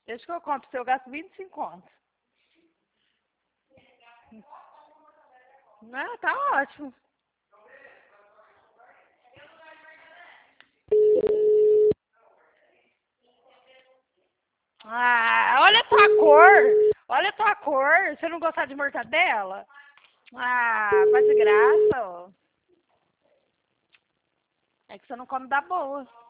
Deixa que eu compro, se eu gasto 25 contos. Ah, tá ótimo. Ah, olha a tua cor. Olha a tua cor. Você não gostar de mortadela? Ah, vai de graça, ó. É que você não come da boa.